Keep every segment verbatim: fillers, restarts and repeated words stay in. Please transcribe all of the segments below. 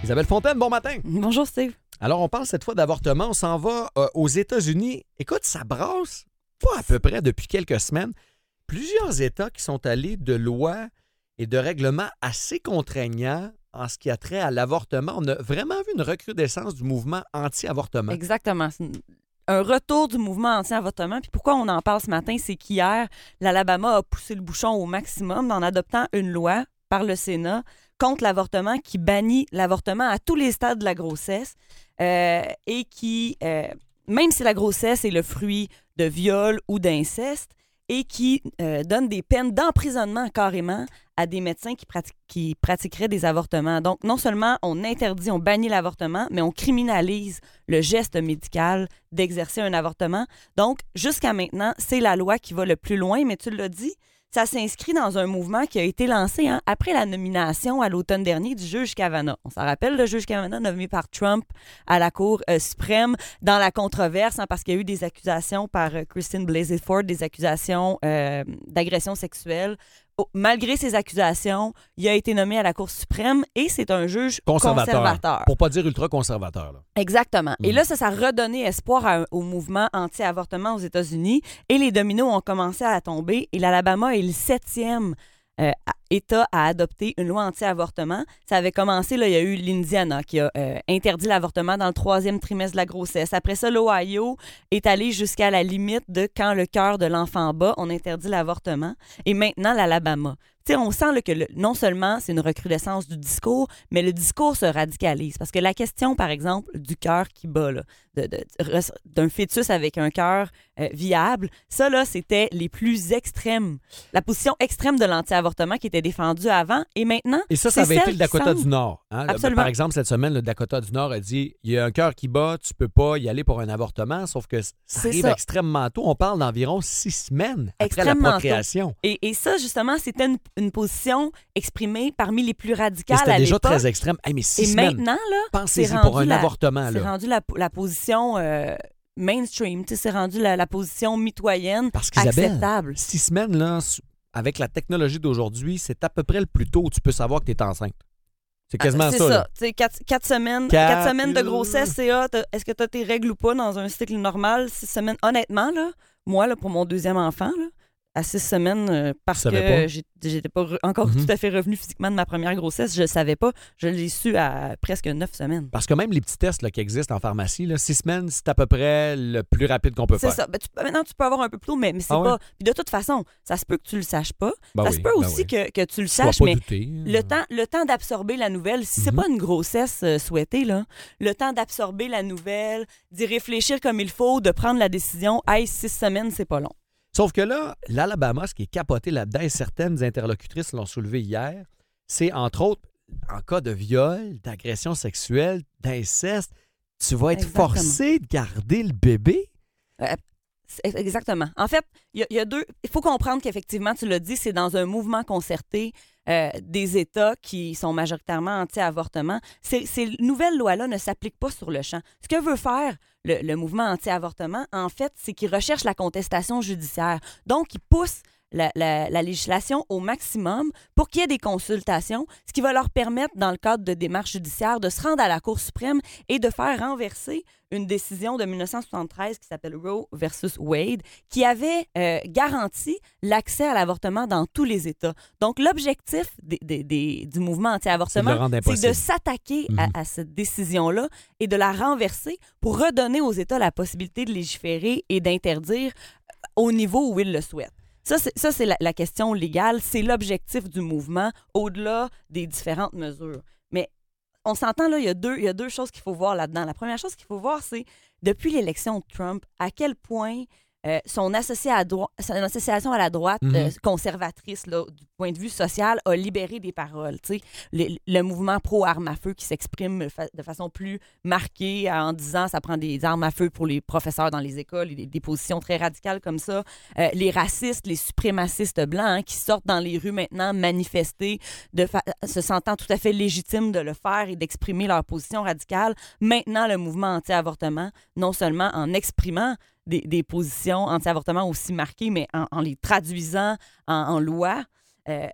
Isabelle Fontaine, bon matin. Bonjour Steve. Alors, on parle cette fois d'avortement. On s'en va euh, aux États-Unis. Écoute, ça brasse pas à peu près depuis quelques semaines. Plusieurs États qui sont allés de lois et de règlements assez contraignants en ce qui a trait à l'avortement. On a vraiment vu une recrudescence du mouvement anti-avortement. Exactement. C'est un retour du mouvement anti-avortement. Puis pourquoi on en parle ce matin, c'est qu'hier, l'Alabama a poussé le bouchon au maximum en adoptant une loi par le Sénat contre l'avortement qui bannit l'avortement à tous les stades de la grossesse euh, et qui, euh, même si la grossesse est le fruit de viol ou d'inceste, et qui euh, donne des peines d'emprisonnement carrément à des médecins qui, prati- qui pratiqueraient des avortements. Donc, non seulement on interdit, on bannit l'avortement, mais on criminalise le geste médical d'exercer un avortement. Donc, jusqu'à maintenant, c'est la loi qui va le plus loin, mais tu l'as dit, ça s'inscrit dans un mouvement qui a été lancé hein, après la nomination à l'automne dernier du juge Kavanaugh. On s'en rappelle, le juge Kavanaugh nommé par Trump à la Cour euh, suprême dans la controverse hein, parce qu'il y a eu des accusations par euh, Christine Blasey Ford, des accusations euh, d'agression sexuelle. Oh, malgré ces accusations, il a été nommé à la Cour suprême et c'est un juge conservateur. conservateur. Pour pas dire ultra-conservateur. Là. Exactement. Mm. Et là, ça, ça a redonné espoir à, au mouvement anti-avortement aux États-Unis et les dominos ont commencé à tomber et l'Alabama est le septième euh, État à adopter une loi anti-avortement. Ça avait commencé, là, il y a eu l'Indiana qui a euh, interdit l'avortement dans le troisième trimestre de la grossesse. Après ça, l'Ohio est allé jusqu'à la limite de quand le cœur de l'enfant bat, on interdit l'avortement. Et maintenant, l'Alabama. Tu sais, on sent là, que le, non seulement c'est une recrudescence du discours, mais le discours se radicalise. Parce que la question, par exemple, du cœur qui bat, là, de, de, d'un fœtus avec un cœur euh, viable, ça, là, c'était les plus extrêmes. La position extrême de l'anti-avortement qui était défendue avant et maintenant, et ça, ça avait été le Dakota semble... du Nord. Hein? Absolument. Par exemple, cette semaine, le Dakota du Nord a dit il y a un cœur qui bat, tu peux pas y aller pour un avortement, sauf que ça c'est arrive ça. extrêmement tôt. On parle d'environ six semaines après Extrêmement la procréation. Et, et ça, justement, c'était une, une position exprimée parmi les plus radicales et c'était à déjà l'époque. très extrême. Hey, mais six et semaines, maintenant, là, pensez-y c'est pour un la, avortement. C'est là. rendu la, la position euh, mainstream, c'est rendu la, la position mitoyenne Parce qu'Isabelle, acceptable. Six semaines, là, avec la technologie d'aujourd'hui, c'est à peu près le plus tôt où tu peux savoir que tu es enceinte. C'est quasiment ah, c'est ça. ça. Là. Tu sais, quatre, quatre semaines, Quatre... quatre semaines de grossesse, c'est ah, est-ce que tu as tes règles ou pas dans un cycle normal? Six semaines. Honnêtement, là, moi, là, pour mon deuxième enfant, là, à six semaines, euh, parce que pas. j'étais pas re- encore mm-hmm. tout à fait revenue physiquement de ma première grossesse, je ne savais pas. Je l'ai su à presque neuf semaines. Parce que même les petits tests là, qui existent en pharmacie, là, six semaines, c'est à peu près le plus rapide qu'on peut c'est faire. C'est ça. Ben, tu, maintenant, tu peux avoir un peu plus tôt, mais, mais c'est ah pas... Ouais? Puis de toute façon, ça se peut que tu le saches pas. Ben ça oui, se peut ben aussi oui. que, que tu le tu saches, pas mais douter. le temps, le temps d'absorber la nouvelle, si c'est mm-hmm. pas une grossesse euh, souhaitée, là, le temps d'absorber la nouvelle, d'y réfléchir comme il faut, de prendre la décision, hey, six semaines, c'est pas long. Sauf que là, l'Alabama, ce qui est capoté là-dedans, et certaines interlocutrices l'ont soulevé hier, c'est entre autres, en cas de viol, d'agression sexuelle, d'inceste, tu vas être Exactement. forcé de garder le bébé. Euh, Exactement. En fait, il y, y a deux. Il faut comprendre qu'effectivement, tu l'as dit, c'est dans un mouvement concerté euh, des États qui sont majoritairement anti-avortement. Ces, ces nouvelles lois-là ne s'appliquent pas sur le champ. Ce que veut faire le, le mouvement anti-avortement, en fait, c'est qu'il recherche la contestation judiciaire. Donc, il pousse La, la, la législation au maximum pour qu'il y ait des consultations, ce qui va leur permettre, dans le cadre de démarches judiciaires, de se rendre à la Cour suprême et de faire renverser une décision de dix-neuf cent soixante-treize qui s'appelle Roe versus Wade, qui avait euh, garanti l'accès à l'avortement dans tous les États. Donc, l'objectif des, des, des, du mouvement anti-avortement, c'est, c'est de s'attaquer mm-hmm. à, à cette décision-là et de la renverser pour redonner aux États la possibilité de légiférer et d'interdire au niveau où ils le souhaitent. Ça, c'est, ça, c'est la, la question légale. C'est l'objectif du mouvement, au-delà des différentes mesures. Mais on s'entend, là, il y a deux, il y a deux choses qu'il faut voir là-dedans. La première chose qu'il faut voir, c'est, depuis l'élection de Trump, à quel point euh, son, associé à dro- son association à la droite mm-hmm. euh, conservatrice, là, du point de vue social, a libéré des paroles. Le, le mouvement pro-armes à feu qui s'exprime fa- de façon plus marquée en disant ça prend des armes à feu pour les professeurs dans les écoles, des, des positions très radicales comme ça. Euh, les racistes, les suprémacistes blancs hein, qui sortent dans les rues maintenant manifester, de fa- se sentant tout à fait légitimes de le faire et d'exprimer leur position radicale. Maintenant, le mouvement anti-avortement, non seulement en exprimant Des, des positions anti-avortement aussi marquées, mais en, en les traduisant en, en loi, euh,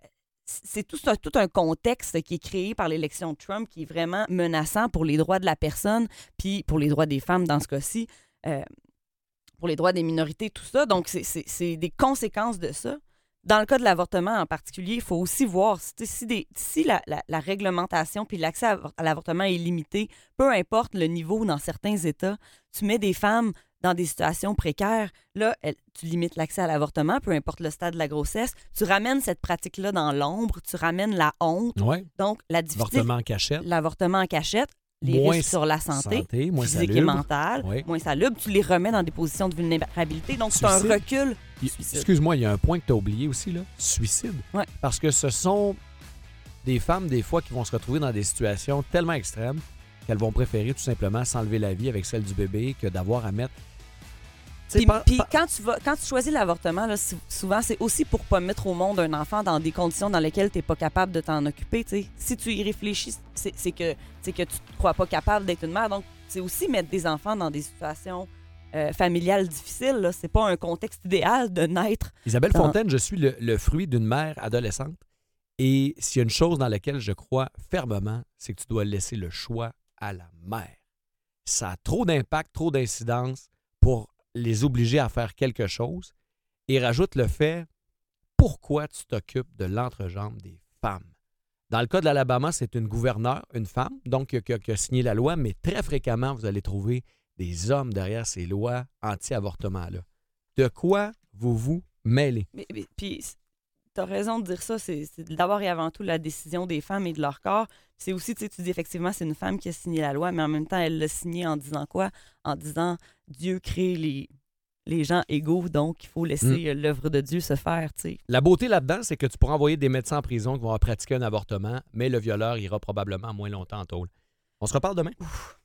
c'est tout, ça, tout un contexte qui est créé par l'élection de Trump qui est vraiment menaçant pour les droits de la personne, puis pour les droits des femmes dans ce cas-ci, euh, pour les droits des minorités, tout ça. Donc, c'est, c'est, c'est des conséquences de ça. Dans le cas de l'avortement en particulier, il faut aussi voir si, si, des, si la, la, la réglementation puis l'accès à, à l'avortement est limité, peu importe le niveau dans certains États, tu mets des femmes dans des situations précaires, là, elle, tu limites l'accès à l'avortement, peu importe le stade de la grossesse, tu ramènes cette pratique-là dans l'ombre, tu ramènes la honte, ouais. donc la difficulté... L'avortement en cachette. L'avortement en cachette, les moins risques sur la santé, santé moins physique salubre. et mentale, oui. moins salubre, tu les remets dans des positions de vulnérabilité, donc c'est un Suicide. recul. Il, Suicide. excuse-moi, il y a un point que tu as oublié aussi, là. Suicide. Ouais. Parce que ce sont des femmes, des fois, qui vont se retrouver dans des situations tellement extrêmes qu'elles vont préférer tout simplement s'enlever la vie avec celle du bébé que d'avoir à mettre... Puis, pas, puis pas... quand tu vas, quand tu choisis l'avortement, là, souvent, c'est aussi pour pas mettre au monde un enfant dans des conditions dans lesquelles tu n'es pas capable de t'en occuper. T'sais. Si tu y réfléchis, c'est, c'est, que, c'est que tu ne te crois pas capable d'être une mère. Donc, c'est aussi mettre des enfants dans des situations euh, familiales difficiles. Là. C'est pas un contexte idéal de naître. Isabelle dans... Fontaine, je suis le, le fruit d'une mère adolescente. Et s'il y a une chose dans laquelle je crois fermement, c'est que tu dois laisser le choix à la mère. Ça a trop d'impact, trop d'incidence pour les obliger à faire quelque chose, et rajoute le fait pourquoi tu t'occupes de l'entrejambe des femmes. Dans le cas de l'Alabama, c'est une gouverneure, une femme, donc qui a, qui a signé la loi, mais très fréquemment, vous allez trouver des hommes derrière ces lois anti-avortement-là. De quoi vous vous mêlez? Mais, mais, puis, tu as raison de dire ça, c'est, c'est d'abord et avant tout la décision des femmes et de leur corps. C'est aussi, tu sais, tu dis effectivement, c'est une femme qui a signé la loi, mais en même temps, elle l'a signé en disant quoi? En disant, Dieu crée les, les gens égaux, donc il faut laisser mm. l'œuvre de Dieu se faire, tu sais. La beauté là-dedans, c'est que tu pourras envoyer des médecins en prison qui vont pratiquer un avortement, mais le violeur ira probablement moins longtemps en tôle. On se reparle demain? Ouf.